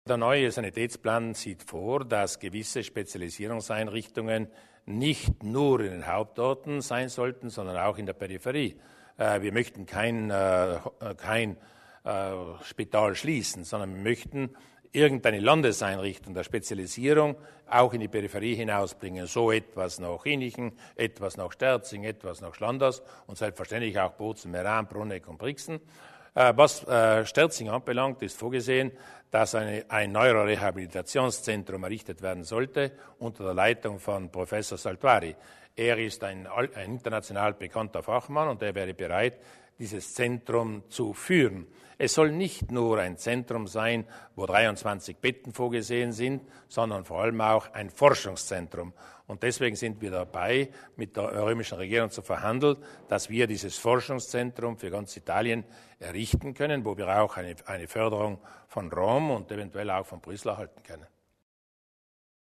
Der neue Sanitätsplan sieht vor, dass gewisse Spezialisierungseinrichtungen nicht nur in den Hauptorten sein sollten, sondern auch in der Peripherie. Wir möchten kein Spital schließen, sondern wir möchten irgendeine Landeseinrichtung der Spezialisierung auch in die Peripherie hinausbringen. So etwas nach Innichen, etwas nach Sterzing, etwas nach Schlanders und selbstverständlich auch Bozen, Meran, Bruneck und Brixen. Was Sterzing anbelangt, ist vorgesehen, dass ein Neurorehabilitationszentrum errichtet werden sollte unter der Leitung von Professor Saltuari. Er ist ein international bekannter Fachmann und er wäre bereit, dieses Zentrum zu führen. Es soll nicht nur ein Zentrum sein, wo 23 Betten vorgesehen sind, sondern vor allem auch ein Forschungszentrum. Und deswegen sind wir dabei, mit der römischen Regierung zu verhandeln, dass wir dieses Forschungszentrum für ganz Italien errichten können, wo wir auch eine Förderung von Rom und eventuell auch von Brüssel erhalten können.